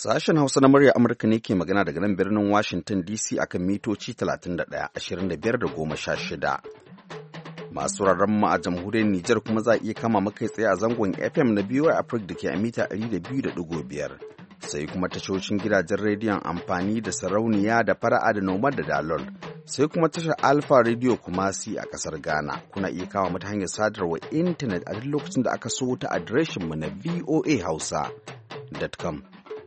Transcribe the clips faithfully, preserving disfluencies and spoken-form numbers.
Sashen Hausa na murya Amurka ne ke magana daga nan birnin Washington D C akan mitoci talatin da ɗaya, ashirin da biyar da goma sha shida. Masu wuraren mu a jamhuriyar Nijar kuma za a iya kama makai tsaye a zangon F M na B Y Africa da ke a mita ɗari da biyu da ɗigo biyar. Sai kuma tashoshin gidajen rediyon amfani da sarauniya da fara'a da noma da dalol. Sai kuma tashar Alpha Radio Kumasi a ƙasar Ghana. Kuna iya kama mata hanyar sadarwa intanet a duk lokacin da aka so ta adireshinmu na voa hausa dot com.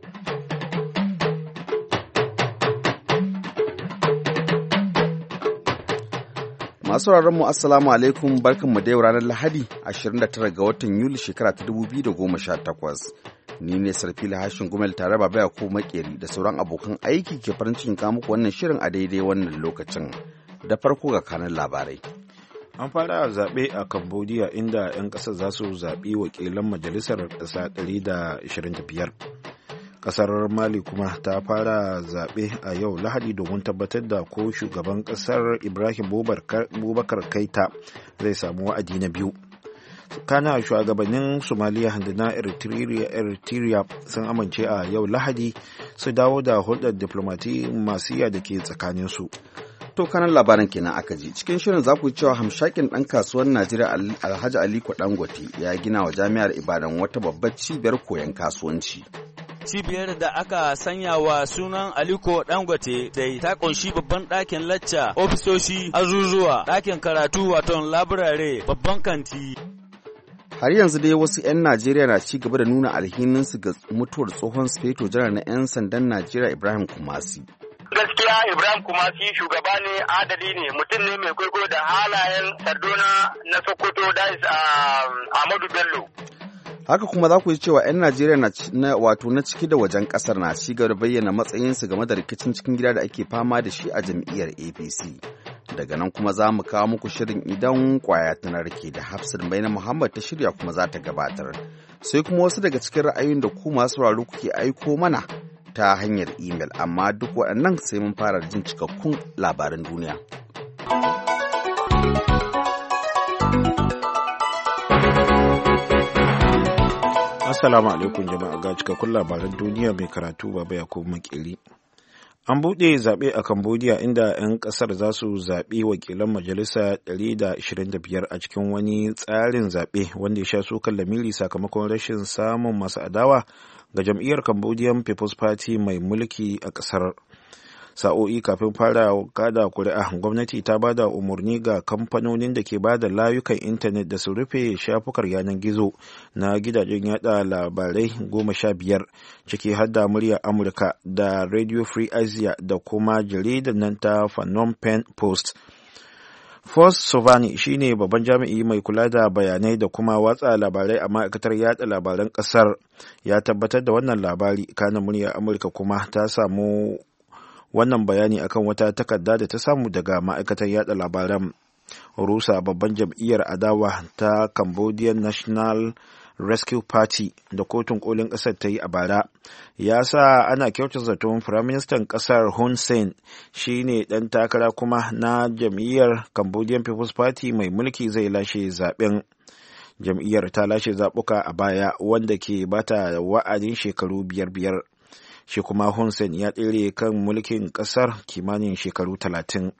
Masu mu assalamu alaikum, barkanmu da yau ranar Lahadi ashirin da tara ga watan Yuli shekara ta dubu biyu da goma sha takwas. Ni ne Sarfila Hashin Gumel tare da Baya ko Makeri da sauran abokan aiki ke farin cikin kawo muku wannan shirin a daidai wannan lokacin. Da farko ga kanan labarai. An fara zaɓe a Cambodia inda 'yan ƙasar za su zaɓi wakilan majalisar ƙasa ɗari da ashirin da biyar. Kasar Mali kuma ta fara zaɓe a yau Lahadi domin tabbatar da ko shugaban ƙasar Ibrahim Boubacar Keita zai samu wa'adi na biyu. Kana shugabannin Somaliya da na Eritrea sun amince a yau Lahadi su dawo da hulɗar diflomasiyya da ke tsakaninsu. To kanan labaran kenan aka ji. Cikin shirin za ku cewa hamshakin ɗan kasuwar Najeriya Alhaji Aliko Dangote ya gina wa Jami'ar Ibadan wata babbar cibiyar koyon kasuwanci. Cibiyar da aka sanya wa sunan Aliko Dangote da ta kunshi babban ɗakin lacca, ofisoshi, azuzuwa, ɗakin karatu wato laburare, babban kanti. Har yanzu dai wasu 'yan Najeriya na ci gaba da nuna alhininsu ga mutuwar tsohon Sufeto Janar na 'yan sandan Najeriya Ibrahim Kumasi. Gaskiya Ibrahim Kumasi shugaba ne, adali ne, mutum ne mai kwaikwayo da halayen Sardauna na Sokoto da Ahmadu Bello. Haka kuma za ku ji cewa 'yan Najeriya na wato na ciki da wajen kasar na ci gaba da bayyana matsayinsu game da rikicin cikin gida da ake fama da shi a jam'iyyar A P C. Daga nan kuma za mu kawo muku shirin idan kwaya ta narke da Hafsat Maina Muhammad ta shirya kuma za ta gabatar. Sai kuma wasu daga cikin ra'ayoyin da ku masu sauraro kuke aiko mana ta hanyar imel, amma duk waɗannan sai mun fara jin cikakkun labaran duniya. Assalamu alaikum jama'a, ga cikakkun labaran duniya mai karatu Baba Yakubu Makeri. An buɗe zaɓe a Cambodia inda 'yan ƙasar za su zaɓi wakilan majalisa ɗari da ashirin da biyar a cikin wani tsarin zaɓe wanda ya sha sukan lamiri sakamakon rashin samun masu adawa ga jam'iyyar Cambodian People's Party mai mulki a ƙasar. Sa'o'i kafin fara kada kuri'a, gwamnati ta ba da umarni ga kamfanonin da ke ba da layukan intanet da su rufe shafukar yanar gizo na gidajen yada labarai goma sha biyar, ciki har da muryar Amurka da Radio Free Asia da kuma jaridar nan ta Phnom Penh Post. Force Sovani shine babban jami'i mai kula da bayanai da kuma watsa labarai a ma'aikatar yada labaran kasar, ya tabbatar da wannan labari. Kana muryar Amurka kuma ta samu wannan bayani akan wata takarda da ta samu daga ma'aikatar yada labaran. Rusa babban jam'iyyar adawa ta Cambodian National Rescue Party da kotun kolin kasar ta yi a bara ya sa ana kyautar zaton firaministan kasar Hun Sen shi ne ɗan takara kuma na jam'iyyar Cambodian People's Party mai mulki zai lashe zaben. Jam'iyyar ta lashe zaɓuka a baya wanda ke bata wa'adin shekaru biyar biyar. Shi kuma Hun Sen ya tsere kan mulkin ƙasar kimanin shekaru talatin.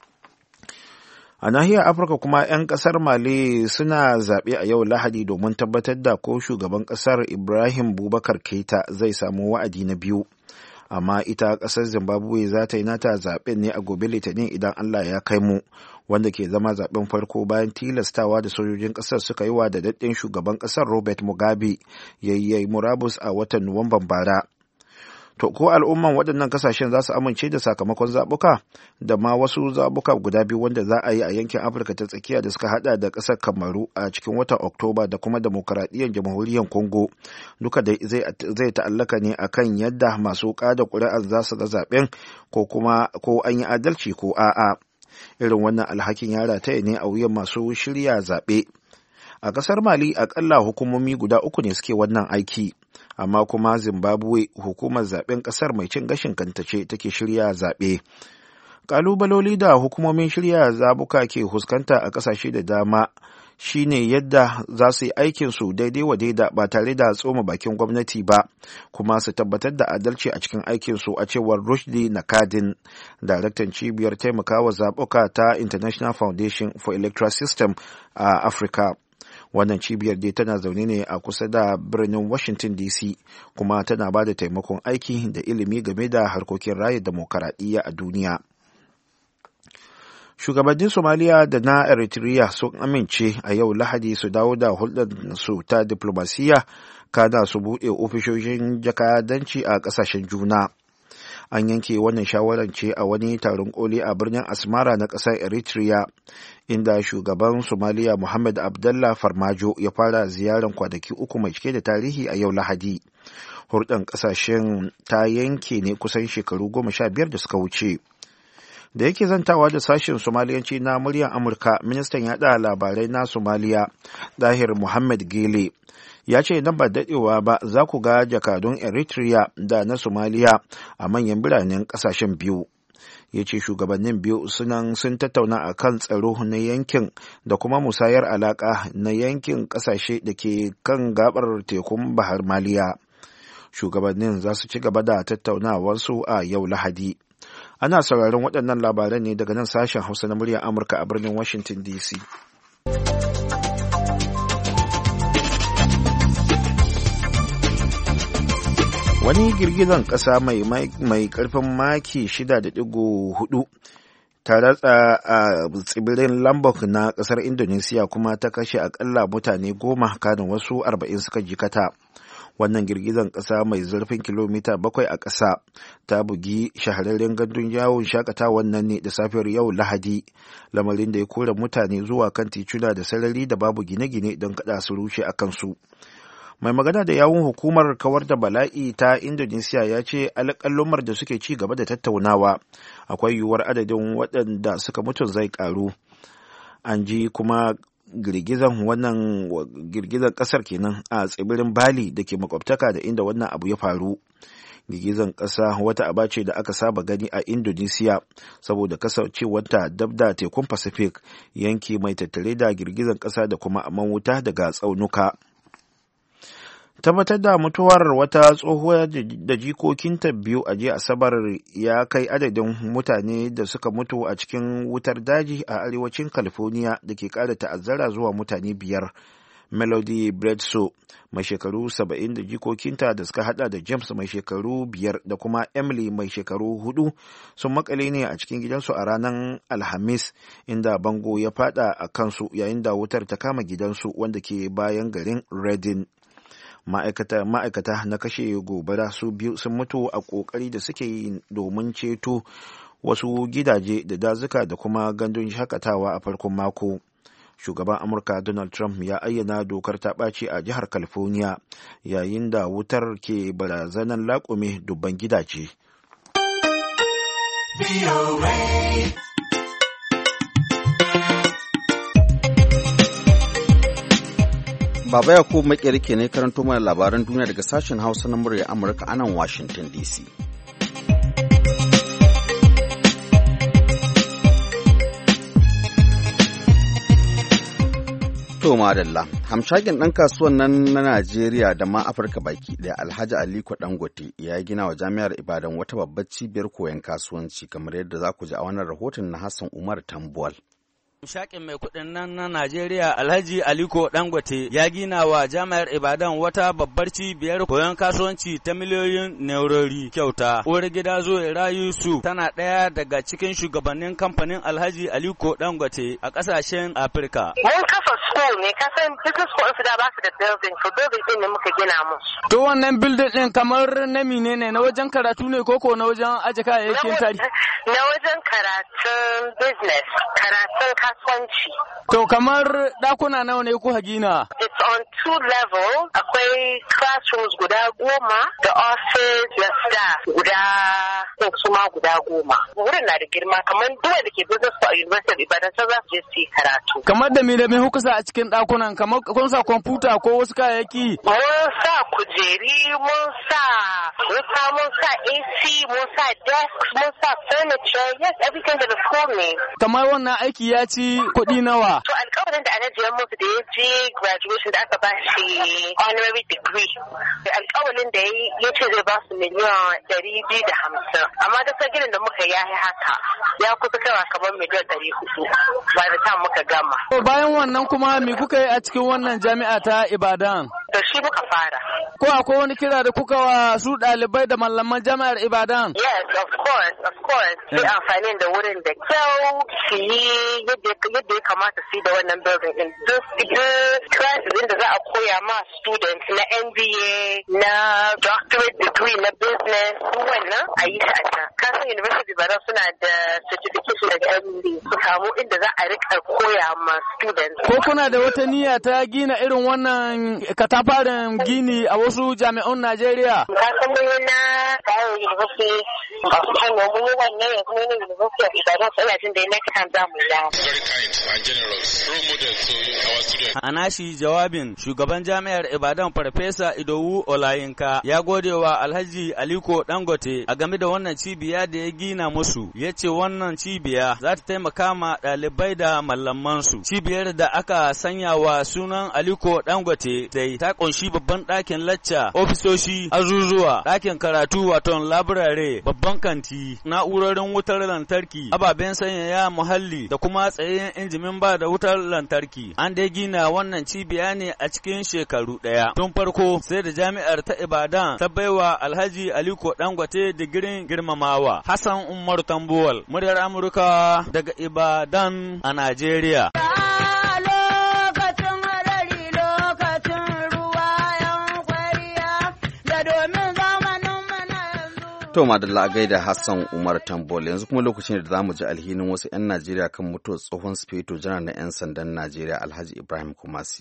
A nahiyar Afirka kuma 'yan ƙasar Mali suna zaɓe a yau Lahadi domin tabbatar da ko shugaban ƙasar Ibrahim Boubacar Keita zai samu wa'adi na biyu. Amma ita ƙasar Zimbabwe za ta yi nata zaɓen ne a gobe Litinin idan Allah ya kai mu, wanda ke zama zaɓen farko bayan tilastawa da sojojin ƙasar suka yi wa da daɗin shugaban ƙasar Robert Mugabe yayi murabus a watan Nuwamban bara. To, ko al'umman waɗannan kasashen za su amince da sakamakon zaɓuka da ma wasu zaɓuka guda biyu wanda za a yi a yankin Afirka ta tsakiya da suka haɗa da ƙasar Kamaru a cikin watan Oktoba da kuma demokaradiyyar jamhuriyar Congo, duka da zai ta'allaka ne akan yadda masu ƙada ƙuri'ar za su ga zaɓen ko kuma ko an yi adalci ko a'a. Irin wannan alhakin ya rataya ne a wuyan masu shirya zaɓe. A ƙasar Mali aƙalla hukumomi guda uku ne suke wannan aiki, amma kuma Zimbabwe hukumar zaɓen ƙasar mai cin gashin kanta ce take shirya zaɓe. Ƙalubaloli da hukumomin shirya zabuka ke huskanta a ƙasashe da dama shine yadda za su yi aikinsu daidai wa daida ba tare da tsoma bakin gwamnati ba, kuma su tabbatar da adalci a cikin aikinsu, a cewar Rushdi Nakadin, daraktan cibiyar taimakawa zaɓuka ta International Foundation for Electoral System a Afirka. Wannan cibiyar dai tana zaune ne a kusa da birnin Washington D C, kuma tana ba da taimakon aiki da ilimi game da harkokin raya demokaradiyya a duniya. Shugabannin Somaliya da na Eritrea sun amince a yau Lahadi su dawo da hulɗar su ta diplomasiya, kada su buɗe ofishoshin jakadanci a ƙasashen juna. An yanke wannan shawarar ce a wani taron koli a birnin Asmara na ƙasar Eritrea, inda shugaban Somaliya Muhammad Abdullah Farmajo ya fara ziyarar kwanaki uku mai cike da tarihi a yau Lahadi. Hulɗar ƙasashen ta yanke ne kusan shekaru goma sha biyar da suka wuce. Da yake zantawa da sashen Somaliyanci na muryar Amurka, ministan yaɗa labarai na Somaliya, Dahir Muhammad Gele, ya ce nan ba daɗewa ba za ku ga jakadun Eritrea da na Somaliya a manyan biranen ƙasashen biyu. Ya ce shugabannin biyu sunan sun tattauna a kan tsaro na yankin da kuma musayar alaƙa na yankin ƙasashe da ke kan gabar tekun Bahar Maliya. Shugabannin za su ci gaba da tattaunawarsu a yau Lahadi. Ana sauraron waɗannan labaran ne daga nan sashen Hausa na muryar Amurka a birnin Washington D C. Wani girgizan ƙasa mai, mai ƙarfin maki shida da ɗigo hudu ta ratsa a tsibirin Lombok na ƙasar Indonesia kuma ta kashe akalla mutane goma, kanin wasu arba'in suka jikata. Wannan girgizan ƙasa mai zurfin kilomita bakwai a ƙasa ta bugi shahararren gandun yawon shakatawan nan ne da safiyar yau Lahadi, lamarin da ya kore mutane zuwa kan tituna da sarari da babu gine-gine don kada su rushe a kansu. Mai magana da yawun hukumar kawar da bala'i ta Indonesia ya ce alƙalumar da suke ci gaba da tattaunawa akwai yiwuwar adadin waɗanda suka mutu zai ƙaru. An ji kuma girgizan wannan girgizan kasar kenan a tsibirin Bali da ke makwabtaka da inda wannan abu ya faru. Girgizan kasa wata aba ce da aka saba gani a Indonesia saboda kasancewarta dab da tekun Pacific, yanki mai tattare da girgizan kasa da kuma aman wuta daga tsaunuka. Tabbatar da mutuwar wata tsohuwa da jikokinta biyu a jiya Asabar ya kai adadin mutane da suka mutu a cikin wutar daji a arewacin California da ke ƙara ta'azzara zuwa mutane biyar. Melody Bledsoe mai shekaru saba'in da jikokinta da suka hada da James mai shekaru biyar da kuma Emily mai shekaru hudu sun makale ne a cikin gidansu a ranar Alhamis, inda bango ya fada a kansu yayin da wutar ta kama gidansu wanda ke bayan garin Redding. Ma'aikata, ma'aikata na kashe gobara su biyu sun mutu a ƙoƙari da suke yi domin ceto wasu gidaje da dazuka da kuma gandun shakatawa a farkon mako. Shugaban Amurka Donald Trump ya ayyana dokar ta ɓaci a jihar California yayin da wutar ke barazanar laƙume dubban gidaje. Baba Yakubu Makeri ke ne karanto mana labaran duniya daga sashen Hausa na muryar Amurka a nan Washington D C. To madalla, hamshakin ɗan kasuwan nan na Najeriya da ma Afirka baki ɗaya Alhaji Aliko Dangote ya gina wa Jami'ar Ibadan wata babbar cibiyar koyon kasuwanci, kamar yadda za ku ji a wannan rahoton na Hassan Umar Tambuwal. Shaƙin mai kuɗin nan na Najeriya Alhaji Aliko Dangote ya gina wa Jami'ar Ibadan wata babbar cibiyar koyon kasuwanci ta miliyoyin naurori kyauta. Uwar gida Zuwaira Yusuf tana ɗaya daga cikin shugabannin kamfanin Alhaji Aliko Dangote a ƙasashen Afirka. Mun kafa school ne, kasan business school su da ba su da building, so building ɗin ne muka gina musu. To wannan building ɗin kamar na mine ne, na wajen karatu ne koko na wajen aje kayayyakin tari? Na wajen karatun business, karatun kasuwanci. To kamar ɗakuna nawa ne kuka gina? It's on two levels. Akwai akwai classrooms guda goma da office da staff guda su ma guda goma. Wurin na da girma kamar duwa da ke business for University of Ibadan sai za su je su yi karatu. Kamar da me da me kuka sa a cikin ɗakunan kamar kun sa kwamfuta ko wasu kayayyaki? Mun sa kujeri, mun sa wuta, mun sa A C, mun sa desks, mun sa furniture, yes, everything da the school ne. Kamar wannan aiki ya ci kuɗi nawa? To alƙawarin da ana jiran musu da ya je graduation da aka ba shi honorary degree. Alƙawarin da ya ce zai ba su miliyan ɗari biyu da hamsin. Amma da ginin da muka yi haka ya kusa kaiwa kamar miliyan ɗari hudu ba da ta muka gama. Bayan wannan kuma me kuka yi a cikin wannan jami'a ta Ibadan? Da shi muka fara. Ko akwai wani kira da kuka wa su ɗalibai da malaman jami'ar Ibadan? Yes, of course, of course. Sai amfani da wurin da kyau su yi yadda ya kamata su yi da wannan building din. Duk classes din da za a koya ma students na M B A, na doctorate degree na business, su wannan a yi shi a can. Kasan University of Ibadan suna da certification daga M B A su samu inda za a rika koya ma students. Ko kuna da wata niyya ta gina irin wannan katafaren gini a wasu jami'un Najeriya? Kasan mun na kawo University of Kano mun yi wannan yanzu mun yi University of Ibadan so ina jin da next time za mu yi. Very kind and generous, role model to our students. A nashi jawabin shugaban jami'ar Ibadan Farfesa Idowu Olayinka ya gode wa Alhaji Aliko Dangote a game da wannan cibiya da ya gina musu. Ya ce wannan cibiya za ta taimaka ma ɗalibai da mallamansu. Cibiyar da aka sanya wa sunan Aliko Dangote dai ta ƙunshi babban ɗakin lacca, ofisoshi, azuzuwa, ɗakin karatu wato laburare, babban kanti, na'urorin wutar lantarki, ababen sanyaya muhalli da kuma tsayayyen injimin ba da wutar lantarki. An dai gina wannan cibiya ne a cikin shekaru ɗaya. Tun farko sai da jami'ar ta Ibadan ta baiwa Alhaji Aliko Dangote digirin girmamawa. Hassan Umar Tambuwal, muryar Amurka daga Ibadan a Najeriya. To madalla a gaida Hassan Umar Tambol yanzu kuma lokacin da za mu ji alhinin wasu 'yan Najeriya kan mutuwar tsohon sufeto janar na 'yan sandan Najeriya Alhaji Ibrahim Kumasi.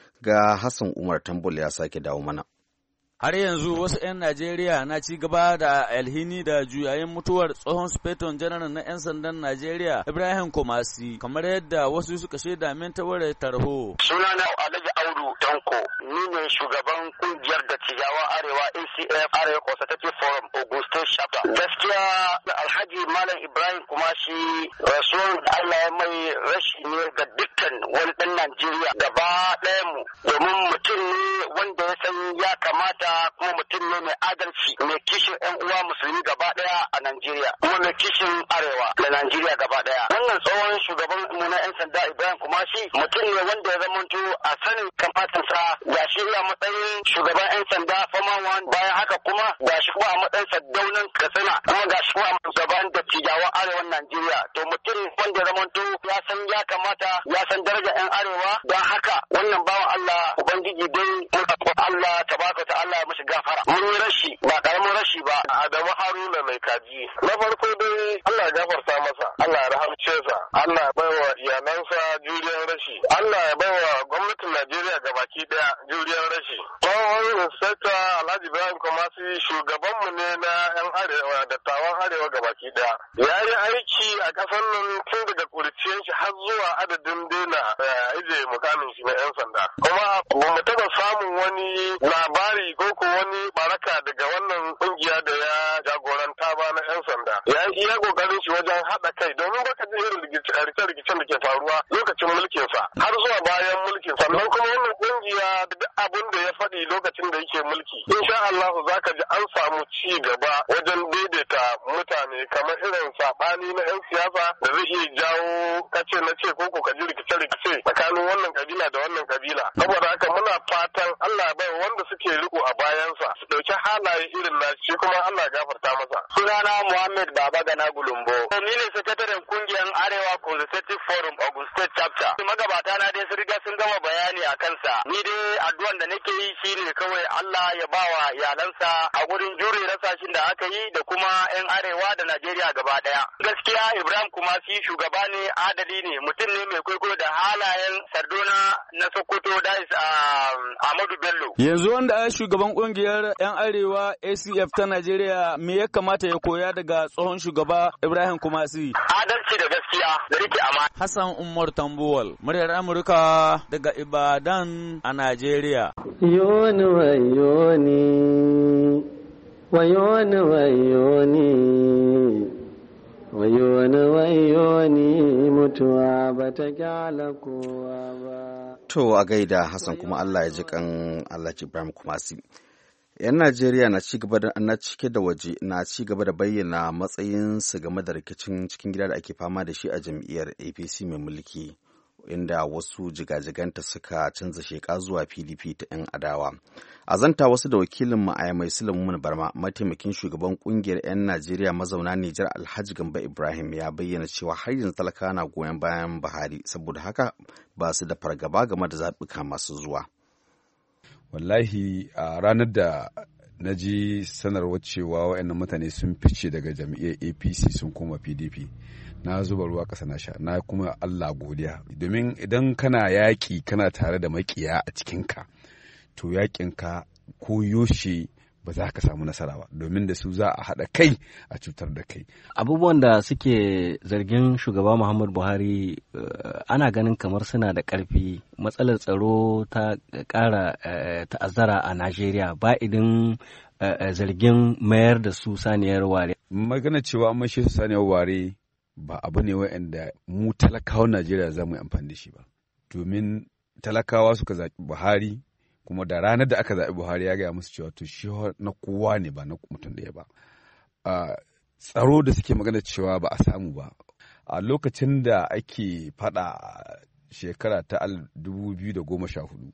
Ga Hassan Umar Tambol ya sake dawo mana. Har yanzu wasu 'yan Najeriya na ci gaba da alhini da juyayin mutuwar tsohon sufeton janar na 'yan sandan Najeriya Ibrahim Kumasi kamar yadda wasu suka shaida min ta wayar tarho. Sunana Alhaji Audu Tanko, ni ne shugaban kungiyar da cigawa Arewa A C F Arewa Consultative Forum Ogun State Chapter. Gaskiya Alhaji Malam Ibrahim Kumasi rasuwan Allah ya mai rashi ne ga dukkan wani ɗan Najeriya gaba ɗaya mu domin mutum ne wanda ya san ya kamata kuma mutum ne mai adalci mai kishin yan uwa musulmi gaba daya a Najeriya kuma mai kishin arewa da Najeriya gaba daya. Wannan tsohon shugaban mu na yan sanda Ibrahim Kumasi mutum ne wanda ya zamanto a sanin kamatansa ga shi a matsayin shugaban yan sanda Fama One, bayan haka kuma ga shi kuma a matsayin Saddaunan Katsina, kuma ga shi kuma a shugaban dattijawa arewan Najeriya. To mutum wanda ya zamanto ya san ya kamata ya san darajar yan arewa, don haka wannan bawan Allah ubangiji dai Allah tabaraka ta'ala ya mishi gafara. Mun yi rashi ba karamin rashi ba. Adamu Haruna mai kaji. Na farko dai Allah ya gafarta masa, Allah ya rahamce sa, Allah ya baiwa iyalansa juriyar rashi, Allah ya baiwa gwamnatin Najeriya gabaki daya juriyar rashi. Tsohon Inspector Alhaji Ibrahim Kumasi shugabanmu ne na yan arewa, dattawan arewa gabaki daya. Ya yi aiki a ƙasar nan tun daga kurciyar shi har zuwa adadin daina ije mukamin shi na yan sanda. Kuma ba mu taɓa samun wani labari ko ko wani baraka daga wannan kungiya da ya jagoranta ba na yan sanda. Ya yi iya kokarin shi wajen haɗa kai domin baka ji irin rikice-rikicen da ke faruwa lokacin mulkin sa har zuwa bayan mulkin sa. Sannan kuma wannan kungiya duk abin da ya faɗi lokacin da yake mulki insha Allah zaka ji an samu ci gaba wajen daidaita mutane kamar irin sabani na yan siyasa da zai iya jawo kace na ce ko ko ka ji rikice-rikice tsakanin wannan kabila da wannan kabila. Saboda haka muna fatan Allah ya bai wanda suke riko a bayansa su dauki halaye irin na shi kuma Allah ya gafarta masa. Sunana Muhammad Baba Gana Gulumbo. Ni ne sakataren kungiyar Arewa Consultative Forum Ogun State Chapter. Magabata na dai sun riga sun sun gama bayani a kansa. Ni dai addu'an da nake yi shine kawai Allah ya bawa iyalansa a gurin jure rasashin da aka yi da kuma 'yan arewa da Najeriya gaba daya. Gaskiya Ibrahim Kumasi shugaba ne, adali ne, mutum ne mai kwaikwayo da halayen Sardauna na Sokoto da Ahmadu Bello. Yanzu wanda a shugaban kungiyar 'yan arewa A C F ta Najeriya me ya kamata ya koya daga tsohon shugaba Ibrahim Kumasi? Adalci da gaskiya da rike amana. Hassan Umar Tambuwal, muryar Amurka daga Ibadan a Najeriya. Yoni wayoni, wayoni wayoni, wayoni wayoni, mutuwa ba ta kyala kowa ba. To a gaida Hassan kuma Allah ya ji kan Allah Ibrahim Kumasi. 'Yan Najeriya na ci gaba da na cike da waje na ci gaba da bayyana matsayinsu game da rikicin cikin gida da ake fama da shi a jam'iyyar A P C mai mulki, inda wasu jigajiganta suka canza sheka zuwa P D P ta 'yan adawa. A zanta wasu da wakilin ma'aya mai Sulaiman Barma, mataimakin shugaban kungiyar 'yan Najeriya mazauna Nijar Alhaji Gambo Ibrahim ya bayyana cewa har yanzu talakawa na goyon bayan Buhari, saboda haka ba su da fargaba game da zaɓuka masu zuwa. Wallahi a ranar da na ji sanarwar cewa waɗannan mutane sun fice daga jam'iyyar A P C sun koma P D P, na zuba ruwa ƙasa na sha, na kuma Allah godiya. Domin idan kana yaƙi kana tare da maƙiya a cikinka, to yaƙinka ko yoshe ba za ka samu nasara ba, domin da su za a haɗa kai a cutar da kai. Abubuwan da suke zargin shugaba Muhammadu Buhari uh, ana ganin kamar suna da ƙarfi. Matsalar tsaro ta ƙara uh, ta'azzara a Najeriya ba idan uh, zargin mayar da su saniyar ware. Magana cewa an maishe su saniyar ware ba abu ne wa'anda mu talakawan Najeriya za mu yi amfani da shi ba. Domin talakawa suka zaɓi Buhari, kuma da ranar da aka zaɓi Buhari ya gaya musu cewa to shi na kowa ne ba na mutum ɗaya ba. Tsaro da suke magana cewa ba a samu ba. A lokacin da ake faɗa shekara ta dubu biyu da goma sha hudu,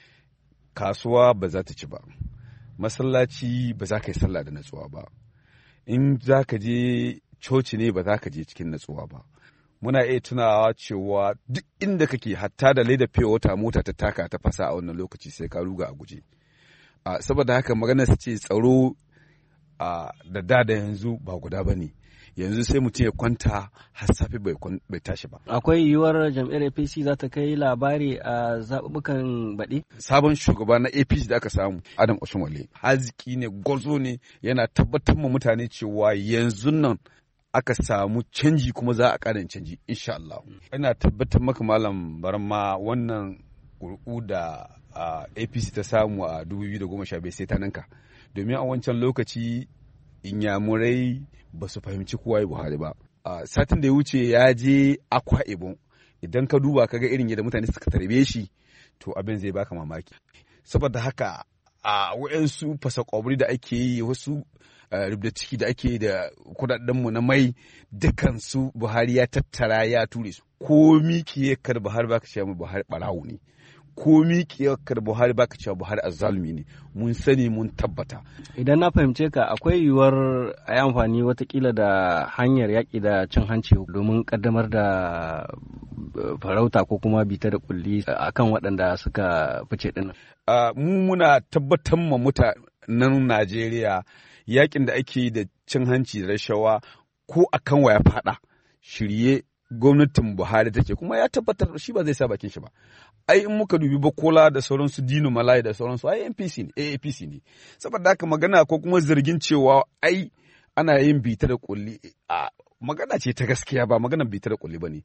kasuwa ba za ta ci ba, masallaci ba za ka yi sallah da natsuwa ba, in za ka je coci ne ba za ka je cikin natsuwa ba. Muna iya tunawa cewa duk inda kake, hatta da leda fiye wata mota ta taka ta fasa a wannan lokaci sai ka ruga a guje. Saboda haka magana su ce tsaro da da da yanzu ba guda ba ne. Yanzu sai mutum ya kwanta har safe bai tashi ba. Akwai yiwuwar jam'iyyar A P C za ta kai labari a zaɓuɓɓukan baɗi? Sabon shugaba na A P C da aka samu, Adam Oshimole, haziki ne, gwarzo ne, yana tabbatar ma mutane cewa yanzu nan aka samu canji kuma za a ƙarin canji insha Allah. Ina tabbatar maka Malam Barma, wannan ƙuri'u da A P C ta samu a dubu biyu da goma sha biyar sai ta ninka. Domin a wancan lokaci Inyamurai ba su fahimci kowa ya Buhari ba. Satin da ya wuce ya je Akwa Ibom. Idan ka duba ka ga irin yadda mutane suka tarbe shi, to abin zai baka mamaki. Saboda haka a waɗansu fasakwabri da ake yi, wasu rubda ciki da ake da kudadenmu na mai, dukansu Buhari ya tattara ya ture su. Ko mikiyar Buhari baka cewa Buhari barawo ne, ko mikiyar Buhari baka cewa Buhari azzalumi ne, mun sani mun tabbata. Idan na fahimce ka, akwai yiwuwar a yi amfani watakila da hanyar yaƙi da cin hanci domin ƙaddamar da farauta ko kuma bita da kulli akan waɗanda suka fice ɗin. Mu muna tabbatar ma mutanen Najeriya yakin da ake da cin hanci da rashawa ko akan waya fada shirye gwamnatin Buhari take, kuma ya tabbatar shi ba zai sa bakin shi ba. Ai in muka dubi Bakola da sauransu, Dino Malai da sauransu, ai N P C ne, A P C ne. Saboda haka magana ko kuma zargin cewa ai ana yin bita da kulli, a magana ce ta gaskiya, ba magana bita da kulli bane.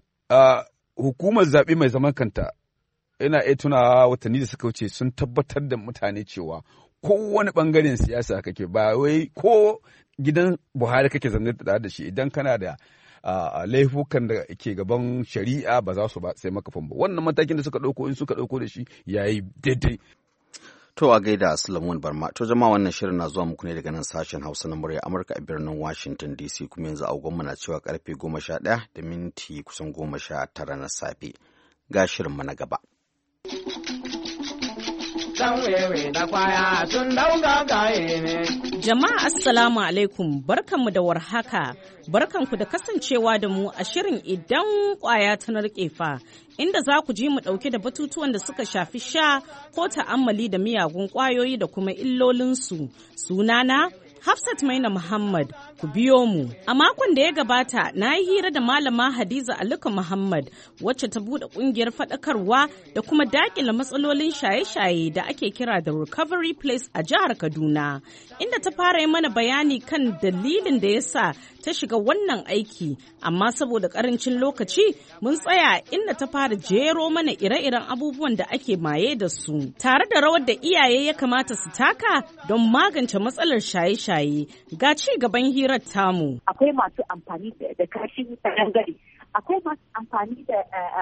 Hukumar zaɓe mai zaman kanta, ina iya tunawa watanni da suka wuce sun tabbatar da mutane cewa kowane ɓangaren siyasa kake, ba wai ko gidan Buhari kake zanne da shi, idan kana da laifukan da ke gaban shari'a ba za su ba sai maka ba. Wannan matakin da suka ɗauko, in suka ɗauko da shi yayi daidai. To a gaida Sulaiman Barma. To jama'a, wannan shirin na zuwa muku ne daga nan sashen Hausa na murya Amurka a birnin Washington D C, kuma yanzu agogonmu na cewa karfe goma sha ɗaya da minti kusan goma sha tara na safe. Ga shirinmu na gaba. San wewe da kwaya sun dauga gaye ne. Jama'a assalamu alaikum, barkanmu da warhaka, barkanku da kasancewa da mu a shirin idan kwaya ta narke fa, inda za ku ji mu ɗauke da batutuwan da suka shafi sha ko ta'ammali da miyagun kwayoyi da kuma illolinsu. Sunana Hafsat Maina Muhammad, ku biyo mu. A makon da ya gabata na yi hira da Malama Hadiza Aliko Muhammad wacce ta buɗe ƙungiyar faɗakarwa da kuma daƙile matsalolin shaye-shaye da ake kira da Recovery Place a jihar Kaduna, inda ta fara yi mana bayani kan dalilin da ya sa ta shiga wannan aiki, amma saboda ƙarancin lokaci mun tsaya inda ta fara jero mana ire-iren abubuwan da ake maye da su, tare da rawar da iyaye ya kamata su taka don magance matsalar shaye-shaye. Ga ci gaban hirar tamu. Akwai masu amfani da kashin gari, akwai masu amfani da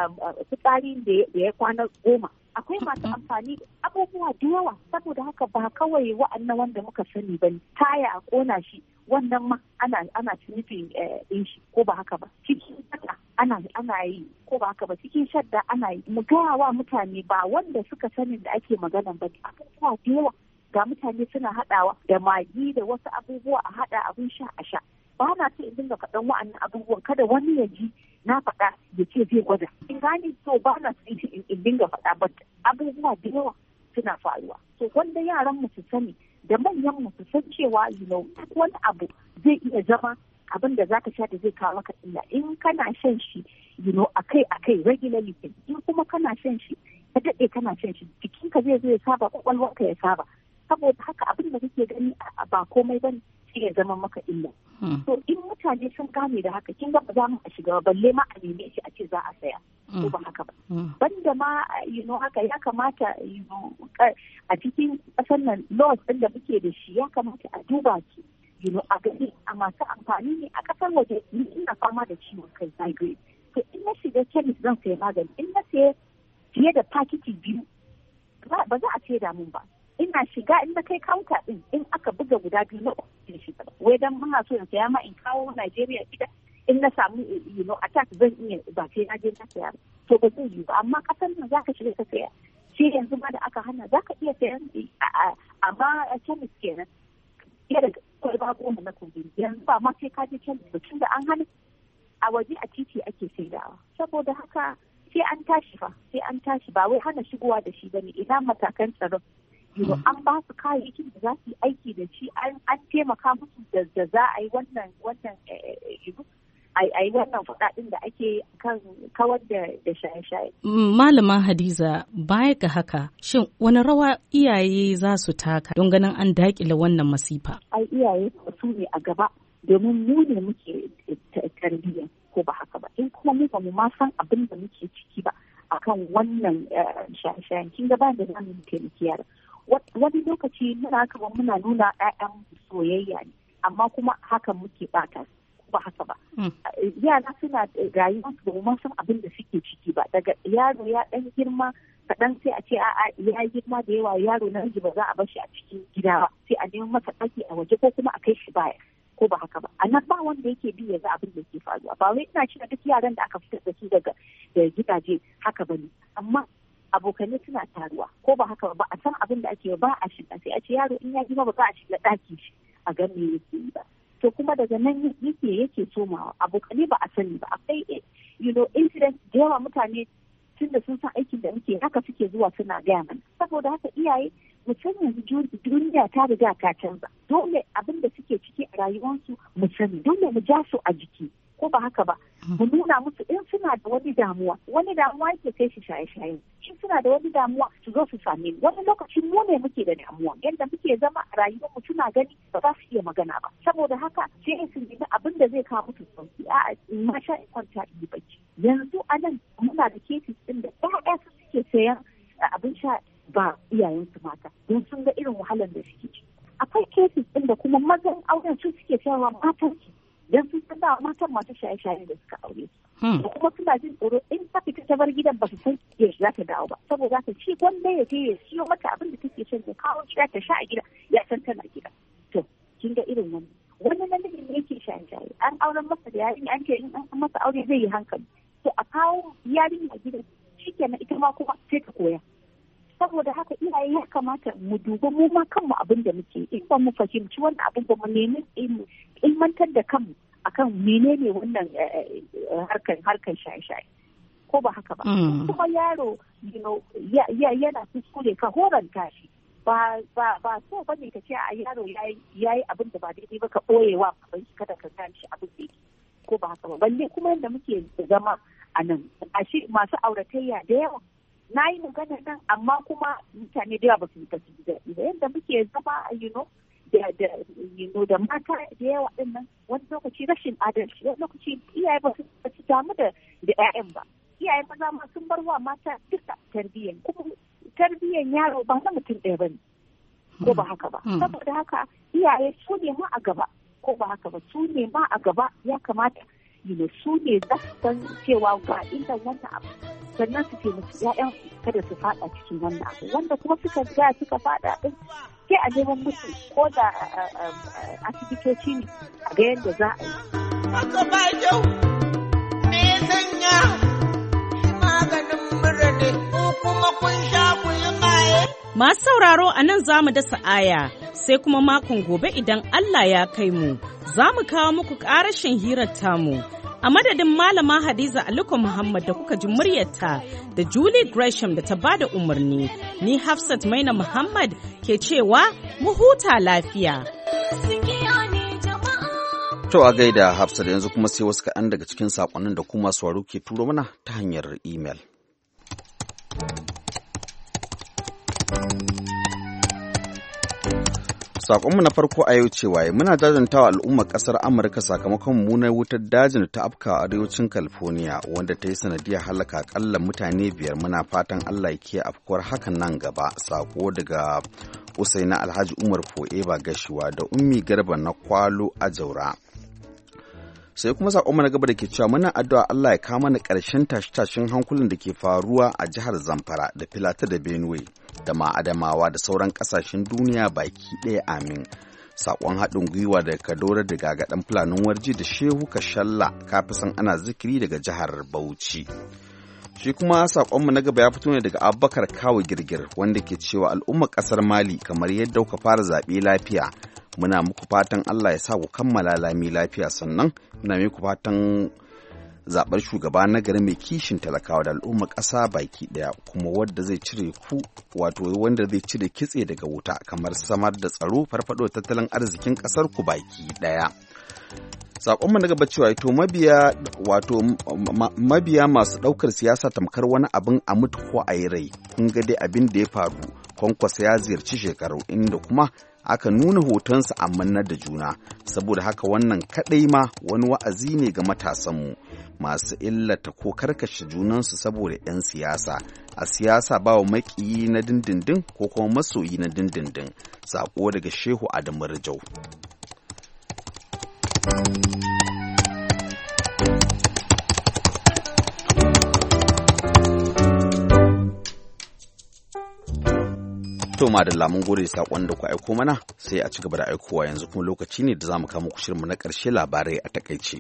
fitsari da ya kwana goma, akwai masu amfani da abubuwa da yawa, saboda haka ba kawai wa'annan wanda muka sani ba ne. Taya a kona shi, wannan ma ana ana cinifin ɗin shi, ko ba haka ba. Cikin shadda ana ana yi, ko ba haka ba. Cikin shadda ana yi. Mu gaya wa mutane ba wanda suka sanin da ake magana ba ne. Abubuwa da yawa ga mutane suna haɗawa da magi da wasu abubuwa a haɗa abin sha a sha. Ba na so in dinga faɗan wa'annan abubuwan kada wani ya ji na faɗa ya ce zai gwada. In gani so ba na so in dinga faɗa ba, abubuwa da yawa suna faruwa. So wanda yaran mu su sani da manyan mu su san cewa you know wani abu zai iya zama abin da zaka sha da zai kawo maka illa. In kana shan shi you know akai akai regularly, in kuma kana shan shi ka daɗe kana shan shi jikinka zai zo ya saba, kwakwalwarka ya saba. Saboda haka abin da kake gani ba komai bane sai ya zama maka illa. So in mutane sun gane da haka kin ga ba za mu a shiga balle ma a neme shi a ce za a saya. Ko ba haka ba. Banda ma you know haka ya kamata you know a cikin ƙasar nan laws ɗin da muke da shi ya kamata a duba su. You know a gani a masu amfani ne a ƙasar waje ni ina fama da ciwon kai migraine. So in na shiga chemist zan saya magani, in na saya fiye da pakiti biyu ba za a ce da mun ba. Ina shiga in na kai counter din in aka buga guda biyu na uku shi ba wai dan muna so in saya ma in kawo Najeriya gida in na samu you know attack zan iya ba sai na je na saya to ba zai yi ba, amma kasar nan zaka shiga ka saya shi yanzu ma da aka hana zaka iya sayan amma a chemist kenan iya da kwalba goma na kuɗi yanzu ba ma sai ka je chemist ba tunda an hana a waje a titi ake saidawa. Saboda haka sai an tashi fa sai an tashi ba wai hana shigowa da shi bane, ina matakan tsaron. An ba su kayayyakin da za su yi aiki da shi, an taimaka musu da za a yi wannan wannan a yi wannan faɗaɗin da ake kan kawar da shaye-shaye. Malama Hadiza, baya ga haka, shin wani rawa iyaye za su taka don ganin an daƙile wannan masifa? Ai iyaye su ne a gaba domin mu ne muke tarbiyya, ko ba haka ba. In kuma mu ba mu ma san abin da muke ciki ba akan wannan shaye-shayen, kin ga ba da zamu taimaki yara. Wani lokaci muna kama muna nuna ɗayan soyayya ne, amma kuma hakan muke ɓata ba haka ba. Yara suna rayuwa su ba san abin da suke ciki ba, daga yaro ya ɗan girma kaɗan sai a ce a'a ya girma da yawa yaro na ba za a bar shi a cikin gida ba, sai a nemi masa ɗaki a waje ko kuma a kai shi baya, ko ba haka ba. A nan ba wanda yake bi ya ga abin da ke faruwa, ba wai ina cewa duk yaran da aka fitar da su daga gidaje haka ba ne, amma abokanai suna taruwa, ko ba haka ba a san abin da ake ba a shiga, sai a ce yaro in ya ji ba za a shiga ɗaki shi a gan me yake yi ba. To kuma daga nan yake yake somawa, abokanai ba a sani ba. Akwai you know incident da yawa mutane tun da sun san aikin da muke haka suke zuwa suna gaya mana. Saboda haka iyaye mu san yanzu duniya ta riga ta canza, dole abin da suke ciki a rayuwarsu mu sani, dole mu ja su a jiki, ko ba haka ba. Mu nuna musu in suna da wani damuwa, wani damuwa yake kai shi shaye-shaye, in suna da wani damuwa su zo su same ni. Wani lokaci mu ne muke da damuwa, yadda muke zama a rayuwar mu suna gani ba za su iya magana ba. Saboda haka sai su nemi abin da zai kawo musu sauki. A'a in ma sha in kwanta in yi bacci. Yanzu a nan muna da cases din da ɗaya su suke sayan abin sha ba iyayensu mata don sun ga irin wahalar da suke ci. Akwai cases din da kuma mazan auren su suke sayarwa matansu don sun san da matan masu shaye-shaye da suka aure su. Da kuma suna jin tsoro in ta fita ta bar gidan ba su san ya za ta dawo ba. Saboda ta ci wanda ya je ya siyo mata abin da take son ya kawo gida ta sha a gida ya san tana gida. To kin ga irin wani. Wani namiji ne yake shaye-shaye. An auren masa da yarinya an ce in an masa aure zai yi hankali. To a kawo yarinya gidan shi kenan ita ma kuma sai ta koya. saboda haka iyaye ya kamata mu duba mu ma kanmu abin da muke, in ba mu fahimci wannan abin ba mu nemi ilmantar da kanmu akan menene wannan harkar harkar shaye-shaye, ko ba haka ba. Kuma yaro yana kuskure ka horanta shi, ba ba ba so bane ka ce a yaro yayi abin da ba daidai ba ka boyewa ba kada ka gane shi abin da ko ba haka ba. Balle kuma yadda muke zama a nan, a shi masu auratayya da yawa na yi magana nan, amma kuma mutane da yawa ba su yi tafi da yadda muke zama, you know, da da you know da mata da yawa din nan, wani lokaci rashin adalci, wani lokaci iyaye ba su damu da da ƴaƴan ba. Iyaye maza ma sun bar wa mata duka tarbiyyan, kuma tarbiyyan yaro ba na mutum ɗaya bane, ko ba haka ba. Saboda haka iyaye su ne ma a gaba, ko ba haka ba, su ne ma a gaba. Ya kamata you know su ne za su san cewa ga inda wannan abu, sannan su ce musu ƴaƴan kada su fada cikin wannan abu, wanda kuma suka ga suka fada din sai a neman musu ko da asibitoci ne a ga yadda za a yi. Haka ba kyau, me sanya maganin mura ne ko kuma kun sha ku yi maye? Masu sauraro a nan za mu dasa aya, sai kuma makon gobe idan Allah ya kai mu, za mu kawo muku ƙarashin hirar tamu. A madadin Malama Hadiza Aliko Muhammad da kuka ji muryarta da Julie Gresham da ta bada umarni, ni Hafsat Maina Muhammad ke cewa mu huta lafiya. To a gaida Hafsat, yanzu kuma sai wasu kaɗan daga cikin saƙonnin da kuma sauraro ke turo mana ta hanyar imel. Sakonmu na farko a yau cewa muna jajantawa al'ummar ƙasar Amurka sakamakon mummunar wutar dajin da ta afka a arewacin California wanda ta yi sanadiyar halaka akalla mutane biyar. Muna fatan Allah ya kiyaye afkuwar hakan nan gaba. Sako daga Usaina Alhaji Umar Fo'eba Gashuwa da Ummi Garba na Kwalo a Jaura. Sai kuma sakonmu na gaba da ke cewa muna addu'a Allah ya kawo mana ƙarshen tashe-tashen hankulan da ke faruwa a jihar Zamfara da Filata da Benue da ma Adamawa da sauran ƙasashen duniya baki ɗaya, amin. Sakon haɗin gwiwa daga Kadora da Gagaɗan Fulanin Warji da Shehu Kashalla Kafisan ana zikiri daga jihar Bauchi. Shi kuma sakonmu na gaba ya fito ne daga Abubakar Kawo Girgir wanda ke cewa al'ummar ƙasar Mali kamar yadda kuka fara zaɓe lafiya, muna muku fatan Allah ya sa ku kammala lami lafiya, sannan muna muku fatan zaɓar shugaba na gari mai kishin talakawa da al'ummar ƙasa baki ɗaya, kuma wanda zai cire ku wato wanda zai cire kitse daga wuta kamar samar da tsaro, farfaɗo tattalin arzikin ƙasar ku baki ɗaya. Saƙonmu na gaba cewa to mabiya wato mabiya masu ɗaukar siyasa tamkar wani abin a mutu ko a yi rai, kun ga dai abin da ya faru. Kwankwasa ya ziyarci shekaru inda kuma aka nuna hotonsa a mannar da juna, saboda haka wannan kaɗai ma wani wa'azi ne ga matasanmu masu illata ko karkashe junansu saboda 'yan siyasa. A siyasa ba wa maƙiyi na dindindin ko kuma masoyi na dindindin. Saƙo daga Shehu Adamu Rijau. To madalla, mun gode saƙon da ku aiko mana, sai a ci gaba da aikowa. Yanzu kuma lokaci ne da za mu kama ku shirinmu na ƙarshe, labarai a takaice.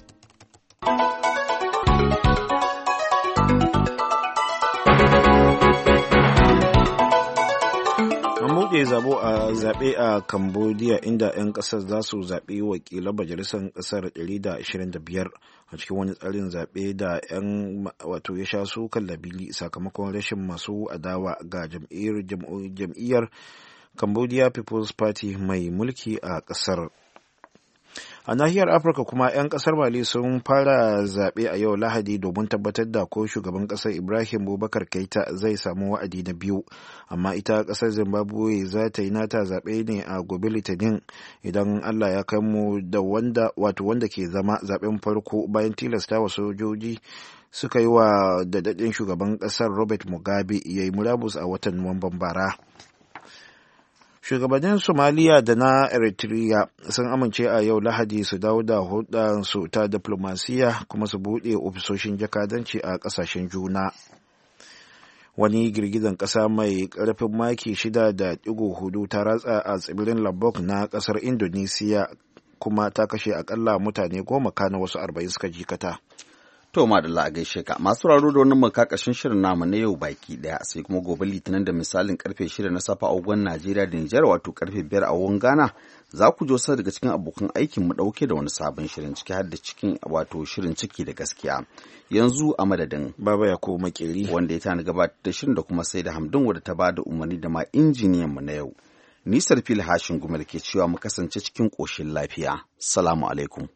An buɗe zaɓe a Cambodia inda 'yan ƙasar za su zaɓi wakilan majalisar ƙasar ɗari da ashirin da biyar a cikin wani tsarin zaɓe da 'yan wato ya sha su labili sakamakon rashin masu adawa ga jam'iyyar Cambodia People's Party mai mulki a ƙasar. A nahiyar Afirka kuma 'yan kasar Mali sun fara zaɓe a yau Lahadi domin tabbatar da ko shugaban ƙasar Ibrahim Boubacar Keita zai samu wa'adi na biyu, amma ita ƙasar Zimbabwe za ta yi nata zaɓe ne a gobe Litinin idan Allah ya kai mu da wanda wato wanda ke zama zaɓen farko bayan tilasta wa sojoji suka yi wa daɗaɗɗen shugaban ƙasar Robert Mugabe ya yi murabus a watan Nuwamban bara. Shugabannin Somaliya da na Eritrea sun amince a yau Lahadi su dawo da hulɗarsu ta diplomasiya kuma su buɗe ofisoshin jakadanci a ƙasashen juna. Wani girgizan ƙasa mai ƙarfin maki shida da ɗigo hudu ta ratsa a tsibirin Lombok na ƙasar Indonesia kuma ta kashe akalla mutane goma, kana wasu arba'in suka jikata. To madalla a gaishe ka masu raro da wannan makakashin shirin namu na yau baki daya sai kuma gobe litinin da misalin karfe shida na safa a ugon Najeriya da Nijar wato karfe biyar a ugon Ghana za ku jo daga cikin abokan aikin mu dauke da wani sabon shirin ciki har da cikin wato shirin ciki da gaskiya. Yanzu a madadin Baba Yakubu Makeri wanda ya tani gabatar da shirin da kuma sai da Hamdun wadda ta bada umarni da ma injiniyan mu na yau. Nisar fil hashin gumal ke cewa mu kasance cikin koshin lafiya. Salamu alaikum.